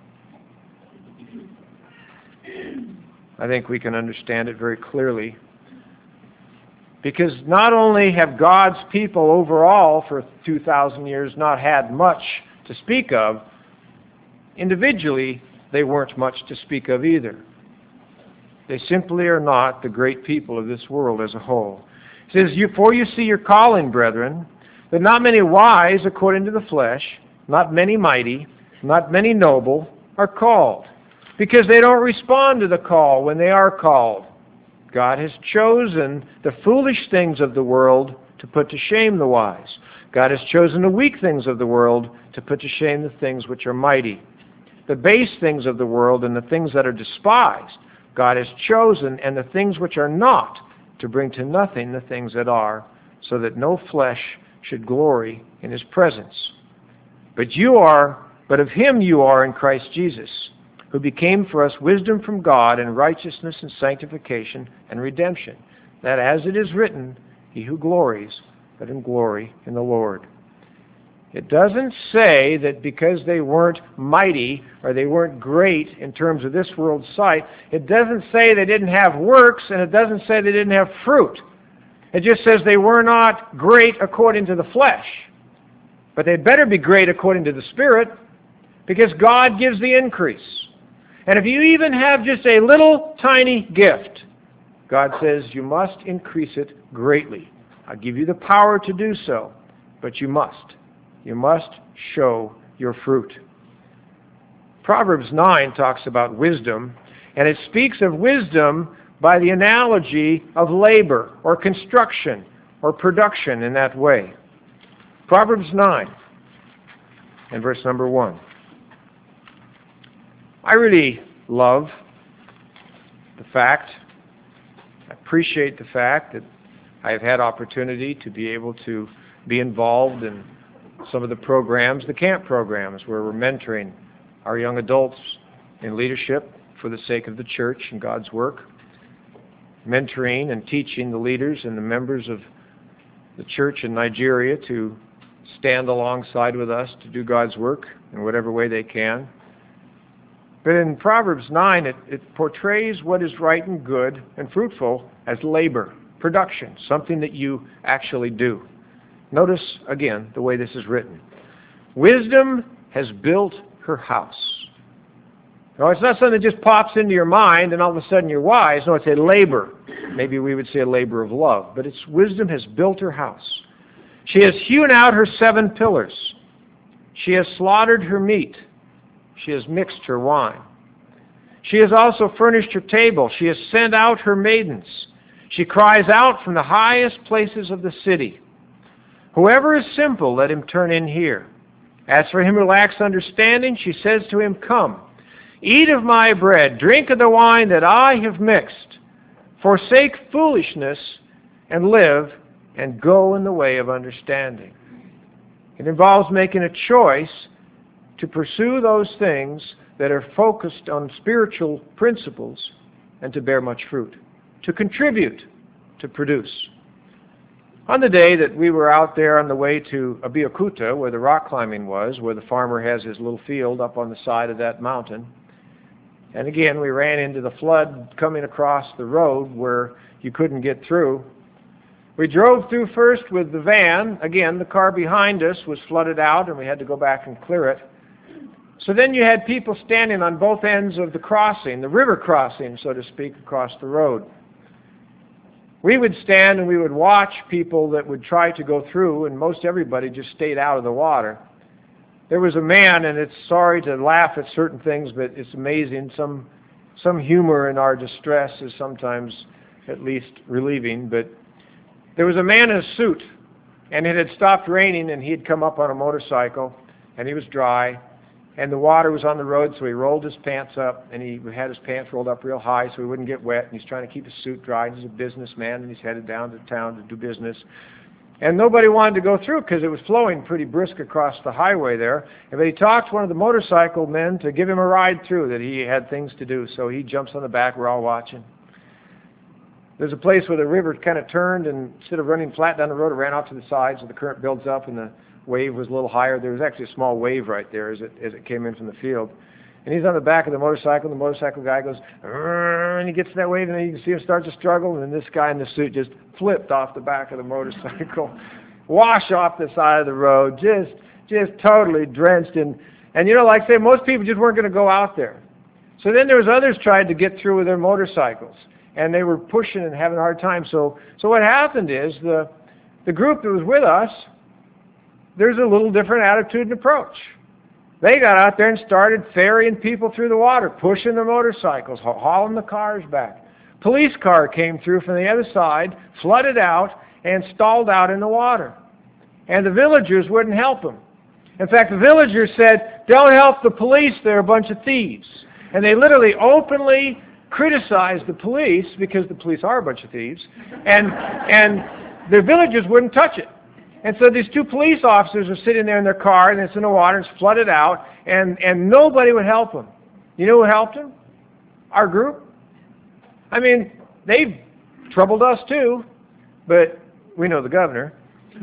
I think we can understand it very clearly. Because not only have God's people overall for two thousand years not had much to speak of, individually they weren't much to speak of either. They simply are not the great people of this world as a whole. It says, for you see your calling, brethren, that not many wise according to the flesh, not many mighty, not many noble, are called, because they don't respond to the call when they are called. God has chosen the foolish things of the world to put to shame the wise. God has chosen the weak things of the world to put to shame the things which are mighty. The base things of the world and the things that are despised, God has chosen, and the things which are not, to bring to nothing the things that are, so that no flesh should glory in his presence. But you are, but of him you are in Christ Jesus, who became for us wisdom from God and righteousness and sanctification and redemption, that as it is written, he who glories, let him glory in the Lord. It doesn't say that because they weren't mighty or they weren't great in terms of this world's sight, it doesn't say they didn't have works, and it doesn't say they didn't have fruit. It just says they were not great according to the flesh. But they'd better be great according to the Spirit, because God gives the increase. And if you even have just a little tiny gift, God says you must increase it greatly. I'll give you the power to do so, but you must. You must show your fruit. Proverbs nine talks about wisdom, and it speaks of wisdom by the analogy of labor or construction or production in that way. Proverbs nine and verse number one. I really love the fact, I appreciate the fact that I have had opportunity to be able to be involved in some of the programs, the camp programs, where we're mentoring our young adults in leadership for the sake of the church and God's work, mentoring and teaching the leaders and the members of the church in Nigeria to stand alongside with us to do God's work in whatever way they can. But in Proverbs nine, it, it portrays what is right and good and fruitful as labor, production, something that you actually do. Notice, again, the way this is written. Wisdom has built her house. No, it's not something that just pops into your mind and all of a sudden you're wise. No, it's a labor. Maybe we would say a labor of love. But it's wisdom has built her house. She has hewn out her seven pillars. She has slaughtered her meat. She has mixed her wine. She has also furnished her table. She has sent out her maidens. She cries out from the highest places of the city. Whoever is simple, let him turn in here. As for him who lacks understanding, she says to him, Come, eat of my bread, drink of the wine that I have mixed. Forsake foolishness and live, and go in the way of understanding. It involves making a choice to pursue those things that are focused on spiritual principles and to bear much fruit, to contribute, to produce. On the day that we were out there on the way to Abeokuta, where the rock climbing was, where the farmer has his little field up on the side of that mountain, and again we ran into the flood coming across the road where you couldn't get through. We drove through first with the van. Again, the car behind us was flooded out and we had to go back and clear it. So then you had people standing on both ends of the crossing, the river crossing, so to speak, across the road. We would stand and we would watch people that would try to go through, and most everybody just stayed out of the water. There was a man, and it's sorry to laugh at certain things, but it's amazing. Some, some humor in our distress is sometimes at least relieving. But there was a man in a suit, and it had stopped raining, and he had come up on a motorcycle, and he was dry. And the water was on the road, so he rolled his pants up, and he had his pants rolled up real high so he wouldn't get wet, and he's trying to keep his suit dry. He's a businessman, and he's headed down to town to do business. And nobody wanted to go through because it was flowing pretty brisk across the highway there. But he talked to one of the motorcycle men to give him a ride through, that he had things to do. So he jumps on the back. We're all watching. There's a place where the river kind of turned, and instead of running flat down the road, it ran off to the side, so the current builds up, and the wave was a little higher. There was actually a small wave right there as it as it came in from the field. And he's on the back of the motorcycle, and the motorcycle guy goes, and he gets to that wave, and then you can see him start to struggle, and then this guy in the suit just flipped off the back of the motorcycle, wash off the side of the road, just just totally drenched. And, and you know, like I say, most people just weren't going to go out there. So then there was others trying to get through with their motorcycles, and they were pushing and having a hard time. So so what happened is the the group that was with us, there's a little different attitude and approach. They got out there and started ferrying people through the water, pushing their motorcycles, hauling the cars back. Police car came through from the other side, flooded out, and stalled out in the water. And the villagers wouldn't help them. In fact, the villagers said, don't help the police, they're a bunch of thieves. And they literally openly criticized the police, because the police are a bunch of thieves, and, and the villagers wouldn't touch it. And so these two police officers are sitting there in their car, and it's in the water, it's flooded out, and, and nobody would help them. You know who helped them? Our group. I mean, they've troubled us too, but we know the governor.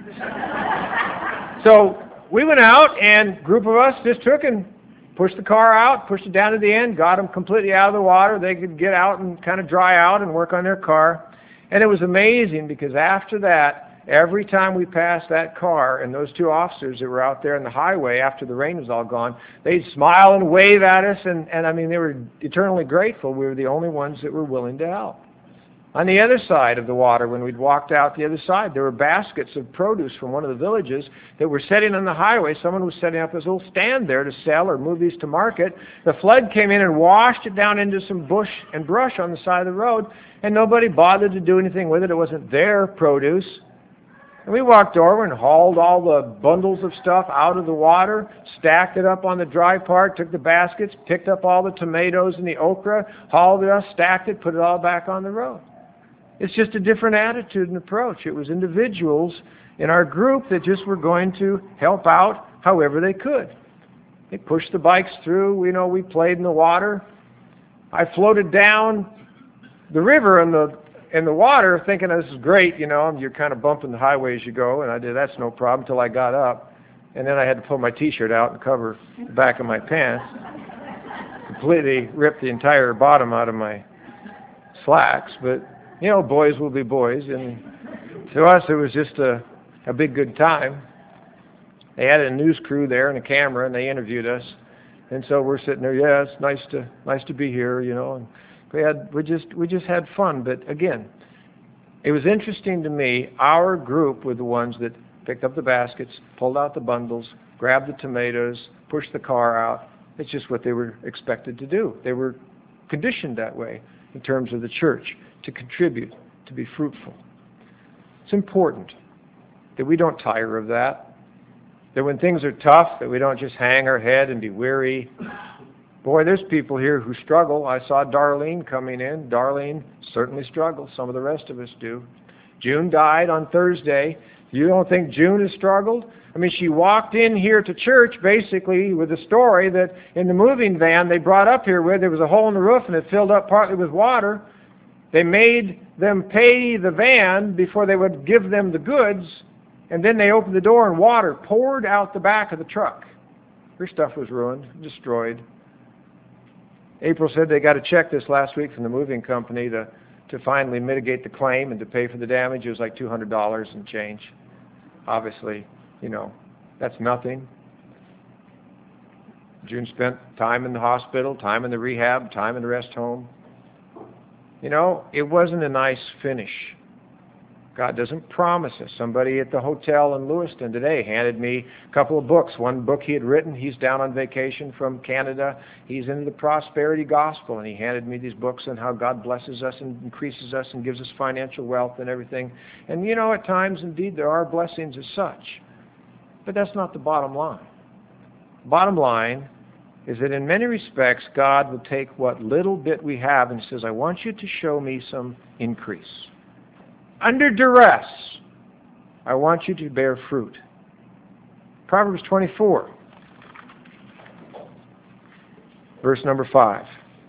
So we went out, and a group of us just took and pushed the car out, pushed it down to the end, got them completely out of the water. They could get out and kind of dry out and work on their car. And it was amazing, because after that, every time we passed that car and those two officers that were out there on the highway after the rain was all gone, they'd smile and wave at us, and, and I mean, they were eternally grateful. We were the only ones that were willing to help. On the other side of the water, when we'd walked out the other side, there were baskets of produce from one of the villages that were sitting on the highway. Someone was setting up this little stand there to sell or move these to market. The flood came in and washed it down into some bush and brush on the side of the road, and nobody bothered to do anything with it. It wasn't their produce. And we walked over and hauled all the bundles of stuff out of the water, stacked it up on the dry part, took the baskets, picked up all the tomatoes and the okra, hauled it up, stacked it, put it all back on the road. It's just a different attitude and approach. It was individuals in our group that just were going to help out however they could. They pushed the bikes through. You know, we played in the water. I floated down the river in the in the water thinking this is great, you know, you're kind of bumping the highway as you go, and I did, that's no problem, until I got up. And then I had to pull my T-shirt out and cover the back of my pants. completely ripped the entire bottom out of my slacks. But, you know, boys will be boys. And to us, it was just a, a big good time. They had a news crew there and a camera, and they interviewed us. And so we're sitting there, yeah, it's nice to nice to be here, you know. And we had we just we just had fun. But again, it was interesting to me. Our group were the ones that picked up the baskets, pulled out the bundles, grabbed the tomatoes, pushed the car out. It's just what they were expected to do. They were conditioned that way in terms of the church, to contribute, to be fruitful. It's important that we don't tire of that, that when things are tough, that we don't just hang our head and be weary. Boy, there's people here who struggle. I saw Darlene coming in. Darlene certainly struggles. Some of the rest of us do. June died on Thursday. You don't think June has struggled? I mean, she walked in here to church basically with a story that in the moving van they brought up here where there was a hole in the roof and it filled up partly with water. They made them pay the van before they would give them the goods, and then they opened the door and water poured out the back of the truck. Her stuff was ruined, destroyed. April said they got a check this last week from the moving company to, to finally mitigate the claim and to pay for the damage. It was like two hundred dollars and change. Obviously, you know, that's nothing. June spent time in the hospital, time in the rehab, time in the rest home. You know, it wasn't a nice finish. God doesn't promise us. Somebody at the hotel in Lewiston today handed me a couple of books. One book he had written. He's down on vacation from Canada. He's into the prosperity gospel, and he handed me these books on how God blesses us and increases us and gives us financial wealth and everything. And, you know, at times, indeed, there are blessings as such. But that's not the bottom line. Bottom line is that in many respects, God will take what little bit we have and says, I want you to show me some increase. Under duress, I want you to bear fruit. Proverbs twenty-four, verse number five.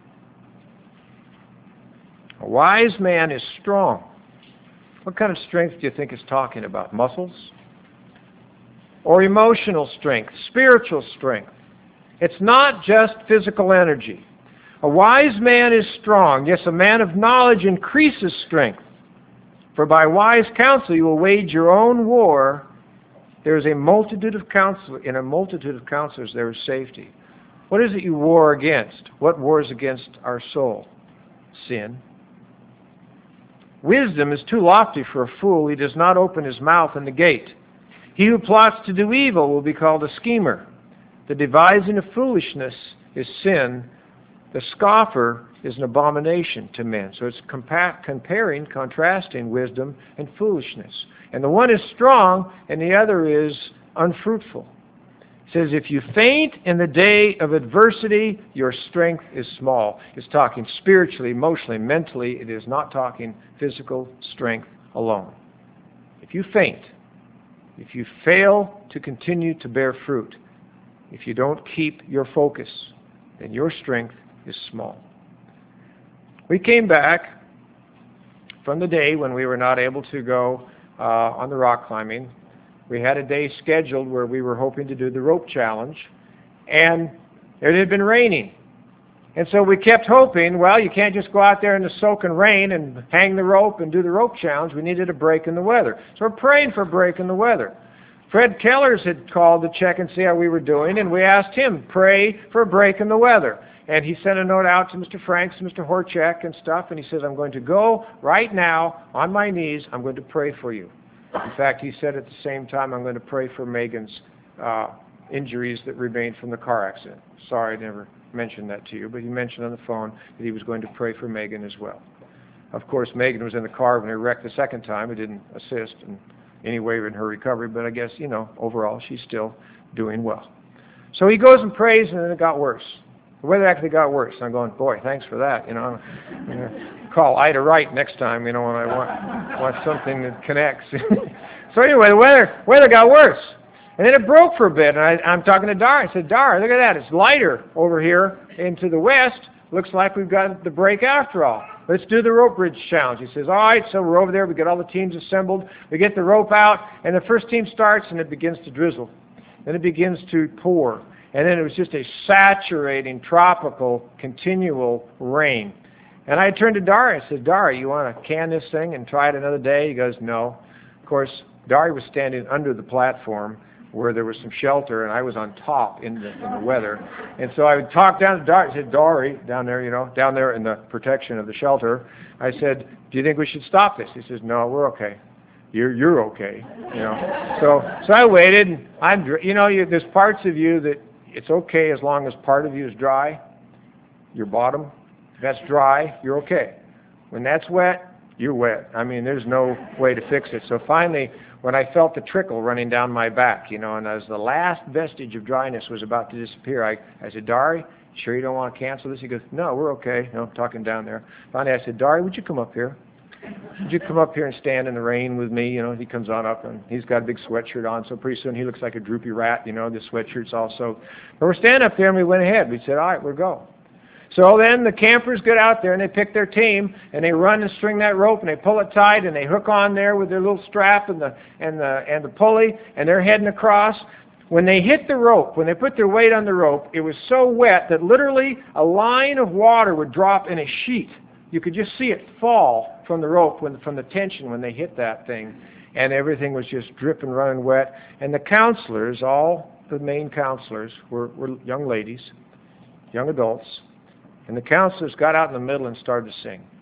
A wise man is strong. What kind of strength do you think it's talking about? Muscles? Or emotional strength, spiritual strength? It's not just physical energy. A wise man is strong. Yes, a man of knowledge increases strength. For by wise counsel you will wage your own war. There is a multitude of counsel. In a multitude of counselors there is safety. What is it you war against? What wars against our soul? Sin. Wisdom is too lofty for a fool. He does not open his mouth in the gate. He who plots to do evil will be called a schemer. The devising of foolishness is sin. The scoffer is an abomination to men. So it's compa- comparing, contrasting wisdom and foolishness. And the one is strong and the other is unfruitful. It says, if you faint in the day of adversity, your strength is small. It's talking spiritually, emotionally, mentally. It is not talking physical strength alone. If you faint, if you fail to continue to bear fruit, if you don't keep your focus, then your strength is small. We came back from the day when we were not able to go uh, on the rock climbing. We had a day scheduled where we were hoping to do the rope challenge, and it had been raining. And so we kept hoping, well, you can't just go out there in the soaking rain and hang the rope and do the rope challenge. We needed a break in the weather. So we're praying for a break in the weather. Fred Kellers had called to check and see how we were doing, and we asked him, pray for a break in the weather. And he sent a note out to Mister Franks, Mister Horchak and stuff, and he says, I'm going to go right now on my knees. I'm going to pray for you. In fact, he said at the same time, I'm going to pray for Megan's uh, injuries that remained from the car accident. Sorry, I never mentioned that to you, but he mentioned on the phone that he was going to pray for Megan as well. Of course, Megan was in the car when he wrecked the second time. It didn't assist in any way in her recovery, but I guess, you know, overall, she's still doing well. So he goes and prays, and then it got worse. The weather actually got worse. I'm going, boy, thanks for that. You know, I'm going to call Ida Wright next time, you know, when I want, want something that connects. So anyway, the weather weather got worse. And then it broke for a bit. And I, I'm talking to Dar. I said, Dar, look at that. It's lighter over here into the west. Looks like we've got the break after all. Let's do the rope bridge challenge. He says, all right, so we're over there. We get all the teams assembled. We get the rope out, and the first team starts, and it begins to drizzle. Then it begins to pour. And then it was just a saturating, tropical, continual rain. And I turned to Dari. I said, Dari, you want to can this thing and try it another day? He goes, no. Of course, Dari was standing under the platform where there was some shelter, and I was on top in the, in the weather. And so I would talk down to Dari. I said, Dari, down there, you know, down there in the protection of the shelter. I said, do you think we should stop this? He says, no, we're okay. You're you're okay, you know. So so I waited. And I'm, you know, you, there's parts of you that it's okay as long as part of you is dry. Your bottom, if that's dry, you're okay. When that's wet, you're wet. I mean, there's no way to fix it. So finally, when I felt the trickle running down my back, you know, and as the last vestige of dryness was about to disappear, I, I said, Dari, sure you don't want to cancel this? He goes, no, we're okay. You know, I'm talking down there. Finally, I said, Dari, would you come up here? Would you come up here and stand in the rain with me? You know, he comes on up, and he's got a big sweatshirt on, so pretty soon he looks like a droopy rat, you know, the sweatshirt's all soaked. But we're standing up there, and we went ahead. We said, all right, we'll go. So then the campers get out there and they pick their team and they run and string that rope and they pull it tight and they hook on there with their little strap and the and the and the pulley and they're heading across. When they hit the rope, when they put their weight on the rope, it was so wet that literally a line of water would drop in a sheet. You could just see it fall from the rope when from the tension when they hit that thing, and everything was just dripping, running wet. And the counselors, all the main counselors, were, were young ladies, young adults. And the counselors got out in the middle and started to sing.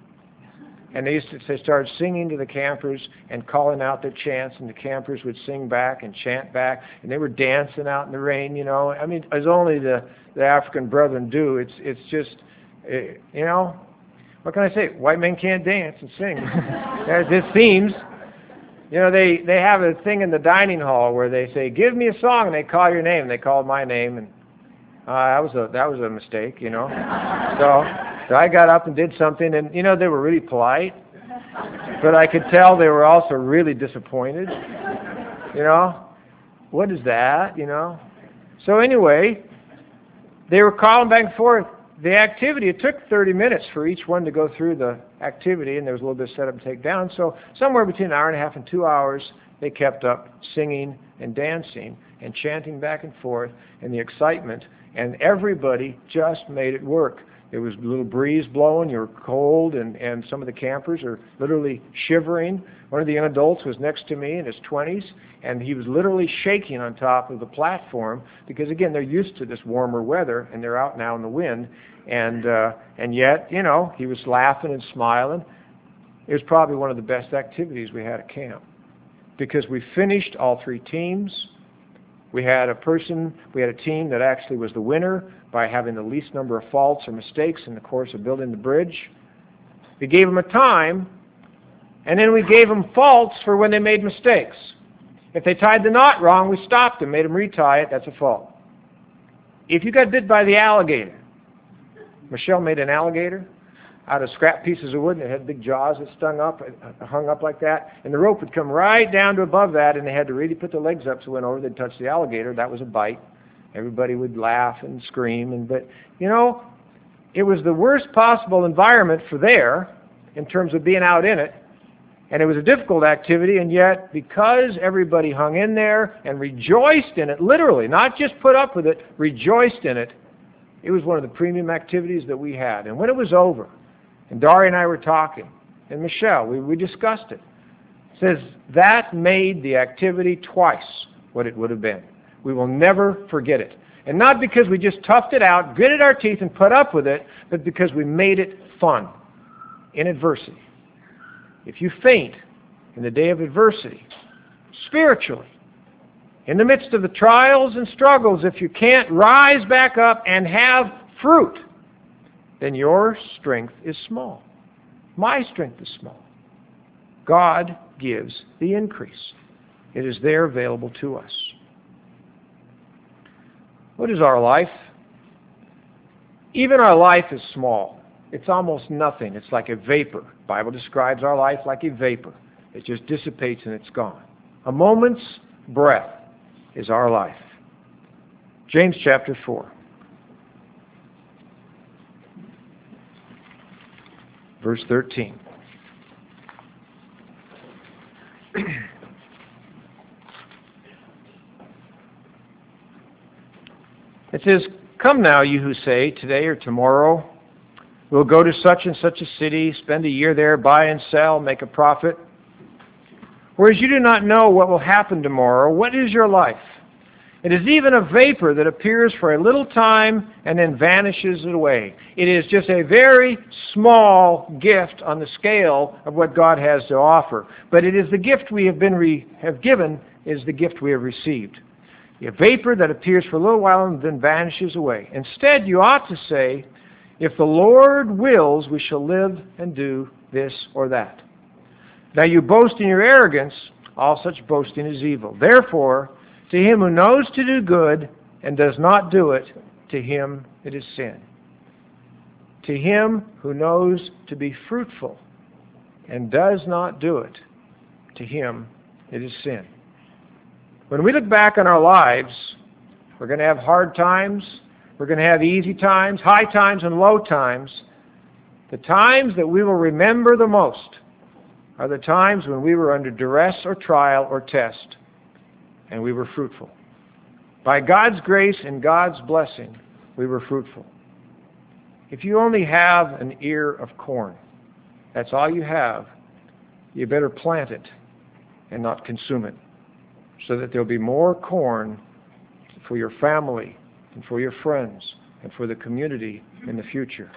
And they used to, they started singing to the campers and calling out their chants, and the campers would sing back and chant back, and they were dancing out in the rain, you know. I mean, as only the, the African brethren do. It's it's just, uh, you know, what can I say? White men can't dance and sing. This seems, you know, they, they have a thing in the dining hall where they say, give me a song, and they call your name. And they called my name, and Uh, that was a that was a mistake, you know. So, so I got up and did something, and you know they were really polite, but I could tell they were also really disappointed. You know, what is that? You know. So anyway, they were calling back and forth. The activity, it took thirty minutes for each one to go through the activity, and there was a little bit of setup and take down. So somewhere between an hour and a half and two hours, they kept up singing and dancing and chanting back and forth, and the excitement. And everybody just made it work. There was a little breeze blowing, you were cold, and, and some of the campers are literally shivering. One of the young adults was next to me in his twenties, and he was literally shaking on top of the platform because, again, they're used to this warmer weather, and they're out now in the wind. And, uh, and yet, you know, he was laughing and smiling. It was probably one of the best activities we had at camp because we finished all three teams. We had a person, we had a team that actually was the winner by having the least number of faults or mistakes in the course of building the bridge. We gave them a time, and then we gave them faults for when they made mistakes. If they tied the knot wrong, we stopped them, made them retie it, that's a fault. If you got bit by the alligator, Michelle made an alligator out of scrap pieces of wood, and it had big jaws that stung up, uh, hung up like that, and the rope would come right down to above that, and they had to really put their legs up so when over they'd touch the alligator. That was a bite. Everybody would laugh and scream, and but you know, it was the worst possible environment for there in terms of being out in it, and it was a difficult activity, and yet because everybody hung in there and rejoiced in it, literally, not just put up with it, rejoiced in it, it was one of the premium activities that we had. And when it was over, and Dari and I were talking, and Michelle, we, we discussed it. It says, that made the activity twice what it would have been. We will never forget it. And not because we just toughed it out, gritted our teeth, and put up with it, but because we made it fun in adversity. If you faint in the day of adversity, spiritually, in the midst of the trials and struggles, if you can't rise back up and have fruit, then your strength is small. My strength is small. God gives the increase. It is there available to us. What is our life? Even our life is small. It's almost nothing. It's like a vapor. The Bible describes our life like a vapor. It just dissipates and it's gone. A moment's breath is our life. James chapter four. Verse thirteen. It It says, "Come now, you who say, today or tomorrow, we'll go to such and such a city, spend a year there, buy and sell, make a profit. Whereas you do not know what will happen tomorrow. What is your life? It is even a vapor that appears for a little time and then vanishes away." It is just a very small gift on the scale of what God has to offer. But it is the gift we have been re- have given is the gift we have received. A vapor that appears for a little while and then vanishes away. Instead, you ought to say, "If the Lord wills, we shall live and do this or that." Now you boast in your arrogance. All such boasting is evil. Therefore, to him who knows to do good and does not do it, to him it is sin. To him who knows to be fruitful and does not do it, to him it is sin. When we look back on our lives, we're going to have hard times, we're going to have easy times, high times and low times. The times that we will remember the most are the times when we were under duress or trial or test, and we were fruitful. By God's grace and God's blessing, we were fruitful. If you only have an ear of corn, that's all you have, you better plant it and not consume it, so that there'll be more corn for your family and for your friends and for the community in the future.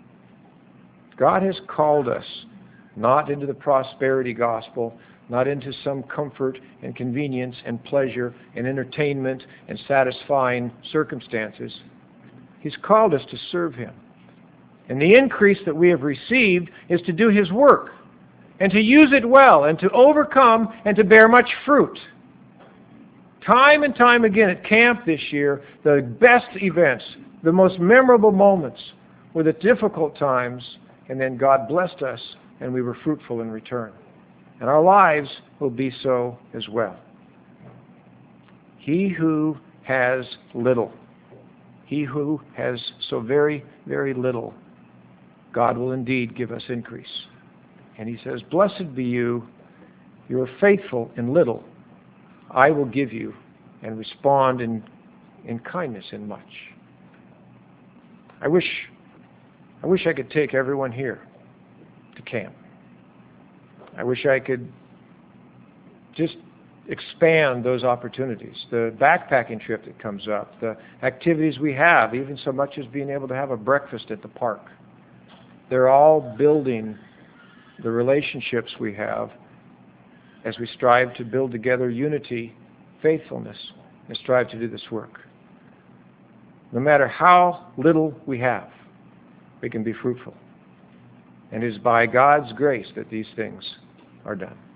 God has called us not into the prosperity gospel, not into some comfort and convenience and pleasure and entertainment and satisfying circumstances. He's called us to serve Him. And the increase that we have received is to do His work and to use it well and to overcome and to bear much fruit. Time and time again at camp this year, the best events, the most memorable moments were the difficult times, and then God blessed us and we were fruitful in return. And our lives will be so as well. He who has little, he who has so very, very little, God will indeed give us increase. And He says, "Blessed be you, you are faithful in little. I will give you," and respond in, in kindness in much. I wish, I wish I could take everyone here to camp. I wish I could just expand those opportunities. The backpacking trip that comes up, the activities we have, even so much as being able to have a breakfast at the park. They're all building the relationships we have as we strive to build together unity, faithfulness, and strive to do this work. No matter how little we have, we can be fruitful. And it is by God's grace that these things are done.